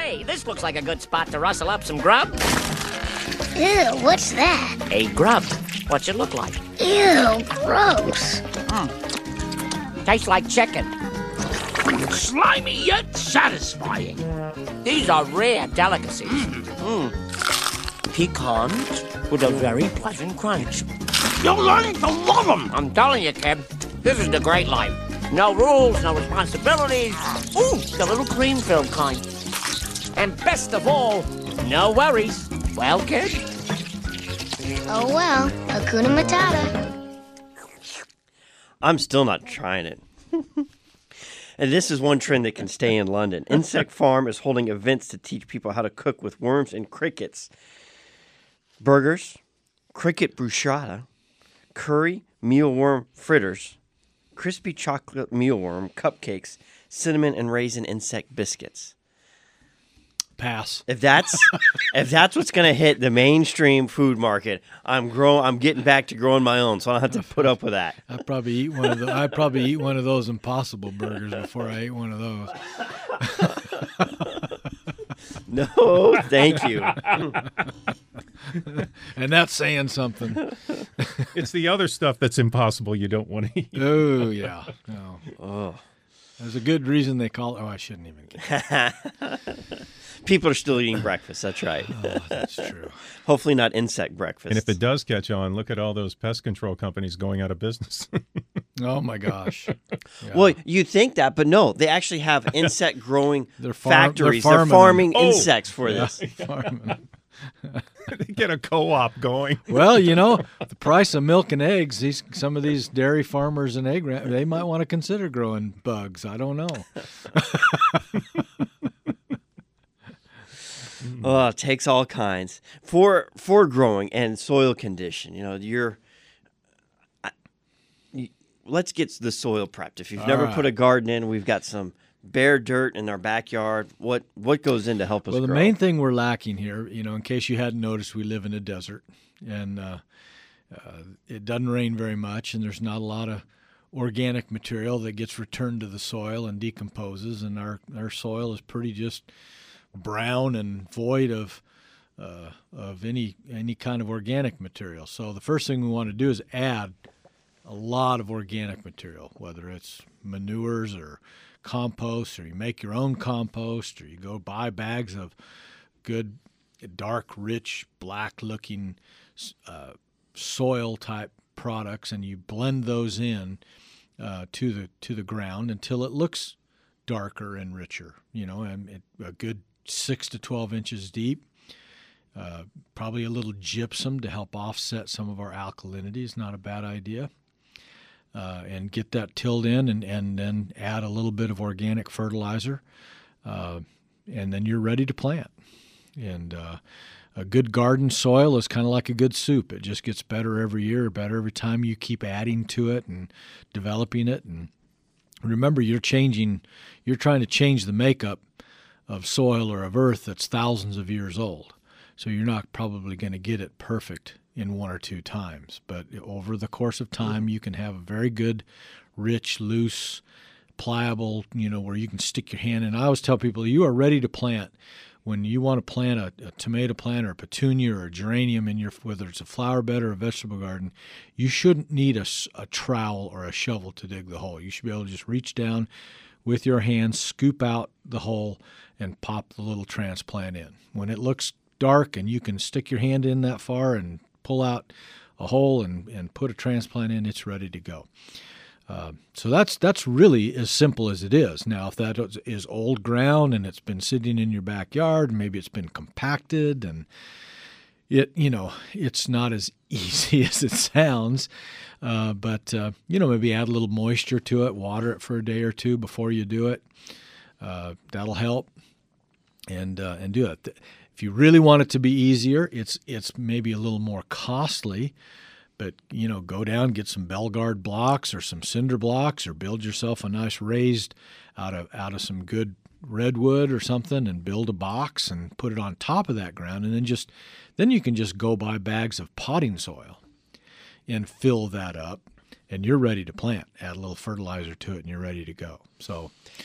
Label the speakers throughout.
Speaker 1: Hey, this looks like a good spot to rustle up some grub.
Speaker 2: Ew, what's that?
Speaker 1: A grub. What's it look like?
Speaker 2: Ew, gross.
Speaker 1: Tastes like chicken.
Speaker 3: Slimy yet satisfying.
Speaker 1: These are rare delicacies. Pecans with a very pleasant crunch.
Speaker 3: You're learning to love them.
Speaker 1: I'm telling you, kid, this is the great life. No rules, no responsibilities. Ooh, the little cream-filled kind. And best of all, no worries. Well, kid?
Speaker 2: Oh well, Hakuna Matata.
Speaker 4: I'm still not trying it. And this is one trend that can stay in London. Insect Farm is holding events to teach people how to cook with worms and crickets. Burgers, cricket bruschetta, curry, mealworm fritters, crispy chocolate mealworm, cupcakes, cinnamon and raisin insect biscuits.
Speaker 5: Pass.
Speaker 4: If that's what's going to hit the mainstream food market, I'm getting back to growing my own, so I don't have to put up with that.
Speaker 5: I'd probably eat one of those Impossible Burgers before I ate one of those.
Speaker 4: No, thank you.
Speaker 5: And that's saying something.
Speaker 6: It's the other stuff that's impossible you don't want to eat.
Speaker 5: Oh yeah. No.
Speaker 4: Oh.
Speaker 5: There's a good reason they call it. Oh, I shouldn't even.
Speaker 4: People are still eating breakfast. That's right.
Speaker 5: Oh, that's true.
Speaker 4: Hopefully not insect breakfast.
Speaker 6: And if it does catch on, look at all those pest control companies going out of business.
Speaker 5: Oh my gosh. Yeah.
Speaker 4: Well, you think that, but no, they actually have insect growing factories.
Speaker 5: They're
Speaker 4: They're farming
Speaker 6: them.
Speaker 4: insects for this.
Speaker 5: Farming.
Speaker 6: They get a co-op going.
Speaker 5: Well, the price of milk and eggs, some of these dairy farmers and they might want to consider growing bugs. I don't know.
Speaker 4: Oh, it takes all kinds for growing and soil condition. Let's get the soil prepped. If you've never put a garden in, we've got some bare dirt in our backyard. What goes in to help us grow?
Speaker 5: Well, the main thing we're lacking here, in case you hadn't noticed, we live in a desert, and it doesn't rain very much, and there's not a lot of organic material that gets returned to the soil and decomposes, and our soil is pretty just brown and void of any kind of organic material. So the first thing we want to do is add a lot of organic material, whether it's manures or compost, or you make your own compost, or you go buy bags of good, dark, rich, black-looking soil-type products, and you blend those in to the ground until it looks darker and richer. And a good 6 to 12 inches deep. Probably a little gypsum to help offset some of our alkalinity is not a bad idea. And get that tilled in and then add a little bit of organic fertilizer. And then you're ready to plant. And a good garden soil is kind of like a good soup. It just gets better every year, better every time you keep adding to it and developing it. And remember, you're trying to change the makeup of soil or of earth that's thousands of years old. So you're not probably going to get it perfect in one or two times. But over the course of time, you can have a very good, rich, loose, pliable, where you can stick your hand in. I always tell people, you are ready to plant. When you want to plant a tomato plant or a petunia or a geranium in whether it's a flower bed or a vegetable garden, you shouldn't need a trowel or a shovel to dig the hole. You should be able to just reach down with your hands, scoop out the hole, and pop the little transplant in. When it looks dark and you can stick your hand in that far and pull out a hole and put a transplant in, it's ready to go. So that's really as simple as it is. Now, if that is old ground and it's been sitting in your backyard, maybe it's been compacted and it's not as easy as it sounds. But maybe add a little moisture to it, water it for a day or two before you do it. That'll help and do it. If you really want it to be easier, it's maybe a little more costly. But, go down, get some Belgard blocks or some cinder blocks, or build yourself a nice raised out of some good redwood or something, and build a box and put it on top of that ground. And then you can just go buy bags of potting soil and fill that up, and you're ready to plant. Add a little fertilizer to it, and you're ready to go. So,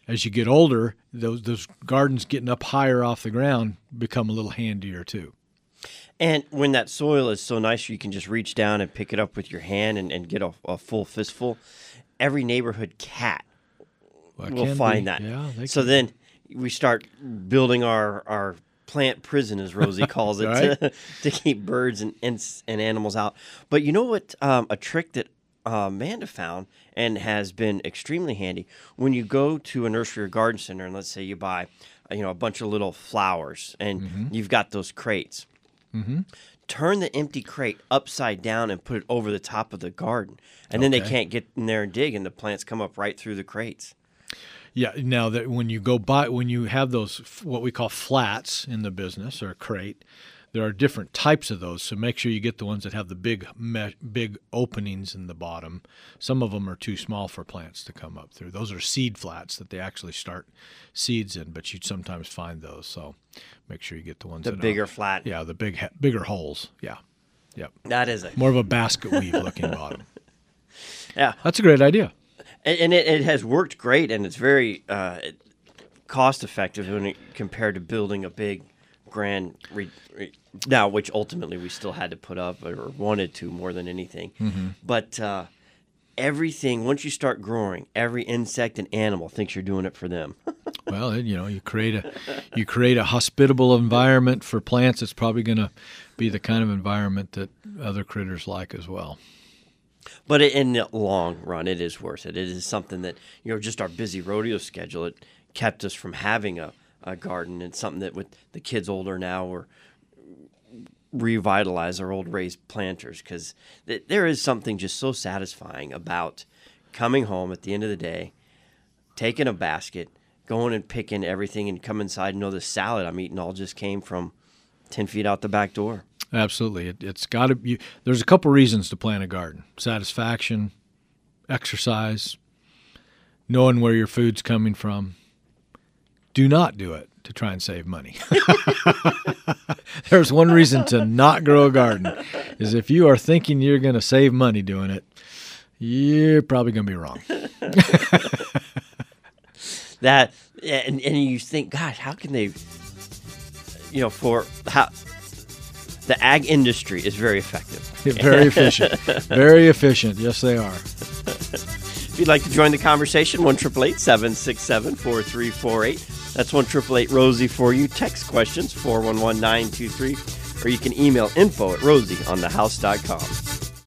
Speaker 5: as you get older, those gardens getting up higher off the ground become a little handier too.
Speaker 4: And when that soil is so nice, you can just reach down and pick it up with your hand and get a full fistful. Every neighborhood cat will find that.
Speaker 5: Yeah,
Speaker 4: so then we start building our plant prison, as Rosie calls it,
Speaker 5: Right.
Speaker 4: to keep birds and animals out. But you know what? A trick that Amanda found and has been extremely handy when you go to a nursery or garden center, and let's say you buy, a bunch of little flowers, and you've got those crates.
Speaker 5: Mm-hmm.
Speaker 4: Turn the empty crate upside down and put it over the top of the garden, and then they
Speaker 5: Okay.
Speaker 4: can't get in there and dig, and the plants come up right through the crates.
Speaker 5: Yeah. Now that when you have those what we call flats in the business or a crate, there are different types of those. So make sure you get the ones that have the big openings in the bottom. Some of them are too small for plants to come up through. Those are seed flats that they actually start seeds in, but you'd sometimes find those. So make sure you get the ones
Speaker 4: The
Speaker 5: that
Speaker 4: bigger
Speaker 5: are,
Speaker 4: flat.
Speaker 5: yeah, the bigger holes. Yeah. Yep.
Speaker 4: That is it.
Speaker 5: More of a basket weave looking bottom.
Speaker 4: Yeah.
Speaker 5: That's a great idea.
Speaker 4: And it has worked great, and it's very cost effective compared to building a big, grand, now which ultimately we still had to put up or wanted to more than anything.
Speaker 5: Mm-hmm.
Speaker 4: But everything, once you start growing, every insect and animal thinks you're doing it for them.
Speaker 5: Well, you create a hospitable environment for plants. It's probably going to be the kind of environment that other critters like as well.
Speaker 4: But in the long run, it is worth it. It is something that, just our busy rodeo schedule, it kept us from having a garden. It's something that with the kids older now, we're revitalize our old raised planters, because there is something just so satisfying about coming home at the end of the day, taking a basket, going and picking everything and come inside and know the salad I'm eating all just came from 10 feet out the back door.
Speaker 5: Absolutely. It's got to be. There's a couple reasons to plant a garden: satisfaction, exercise, knowing where your food's coming from. Do not do it to try and save money. There's one reason to not grow a garden, is if you are thinking you're going to save money doing it, you're probably going to be wrong.
Speaker 4: That and you think, gosh, how can they, the ag industry is very effective.
Speaker 5: Very efficient. Very efficient. Yes, they are.
Speaker 4: If you'd like to join the conversation, 1-888-767-4348. That's 1-888-ROSIE for you. Text questions, 411-923. Or you can email info@rosieonthehouse.com.